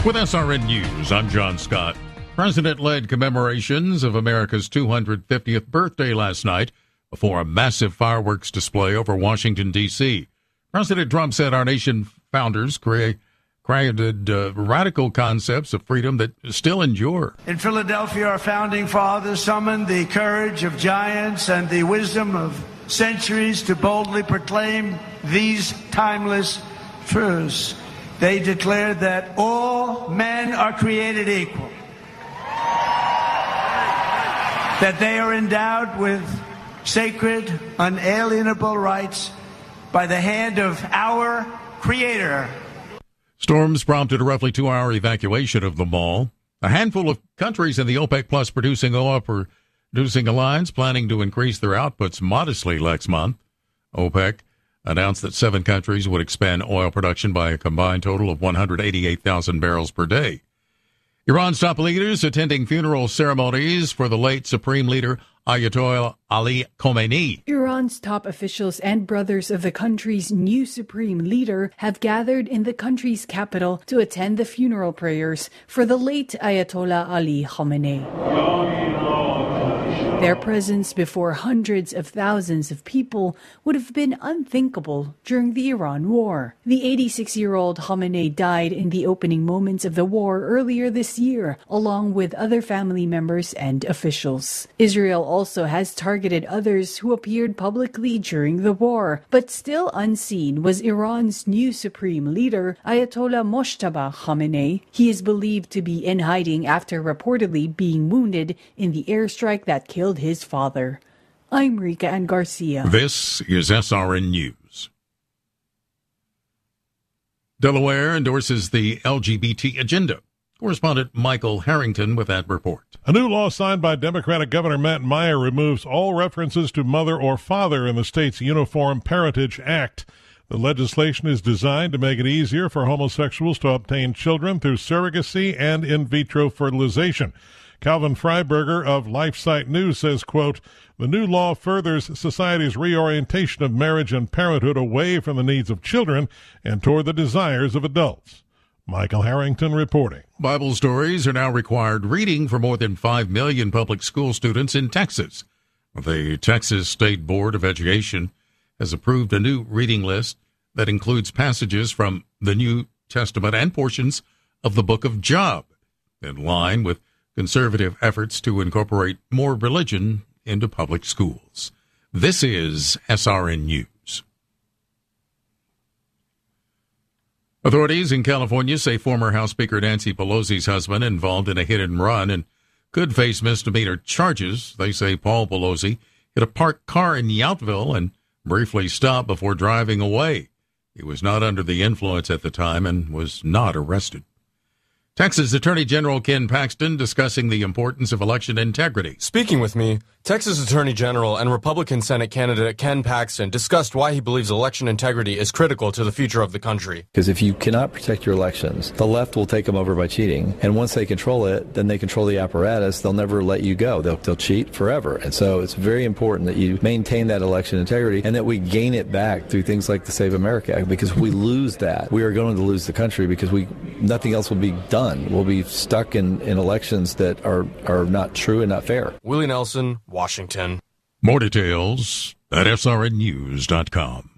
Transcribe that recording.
With SRN News, I'm John Scott. President-led commemorations of America's 250th birthday last night before a massive fireworks display over Washington, D.C. President Trump said our nation founders created radical concepts of freedom that still endure. In Philadelphia, our founding fathers summoned the courage of giants and the wisdom of centuries to boldly proclaim these timeless truths. They declared that all men are created equal, that they are endowed with sacred, unalienable rights by the hand of our Creator. Storms prompted a roughly 2-hour evacuation of the mall. A handful of countries in the OPEC Plus producing alliance planning to increase their outputs modestly next month. OPEC announced that 7 countries would expand oil production by a combined total of 188,000 barrels per day. Iran's top leaders attending funeral ceremonies for the late Supreme Leader Ayatollah Ali Khamenei. Iran's top officials and brothers of the country's new supreme leader have gathered in the country's capital to attend the funeral prayers for the late Ayatollah Ali Khamenei. Their presence before hundreds of thousands of people would have been unthinkable during the Iran war. The 86-year-old Khamenei died in the opening moments of the war earlier this year, along with other family members and officials. Israel also has targeted others who appeared publicly during the war, but still unseen was Iran's new supreme leader, Ayatollah Mojtaba Khamenei. He is believed to be in hiding after reportedly being wounded in the airstrike that killed his father. I'm Rika Ann Garcia. This is SRN News. Delaware endorses the LGBT agenda. Correspondent Michael Harrington with that report. A new law signed by Democratic Governor Matt Meyer removes all references to mother or father in the state's Uniform Parentage Act. The legislation is designed to make it easier for homosexuals to obtain children through surrogacy and in vitro fertilization. Calvin Freiberger of LifeSite News says, quote, the new law furthers society's reorientation of marriage and parenthood away from the needs of children and toward the desires of adults. Michael Harrington reporting. Bible stories are now required reading for more than 5 million public school students in Texas. The Texas State Board of Education has approved a new reading list that includes passages from the New Testament and portions of the book of Job, in line with conservative efforts to incorporate more religion into public schools. This is SRN News. Authorities in California say former House Speaker Nancy Pelosi's husband involved in a hit-and-run and could face misdemeanor charges. They say Paul Pelosi hit a parked car in Yountville and briefly stopped before driving away. He was not under the influence at the time and was not arrested. Texas Attorney General Ken Paxton discussing the importance of election integrity. Speaking with me, Texas Attorney General and Republican Senate candidate Ken Paxton discussed why he believes election integrity is critical to the future of the country. Because if you cannot protect your elections, the left will take them over by cheating. And once they control it, then they control the apparatus. They'll never let you go. They'll cheat forever. And so it's very important that you maintain that election integrity and that we gain it back through things like the Save America Act. Because if we lose that, we are going to lose the country because nothing else will be done. We'll be stuck in elections that are not true and not fair. Willie Nelson, Washington. More details at srnnews.com.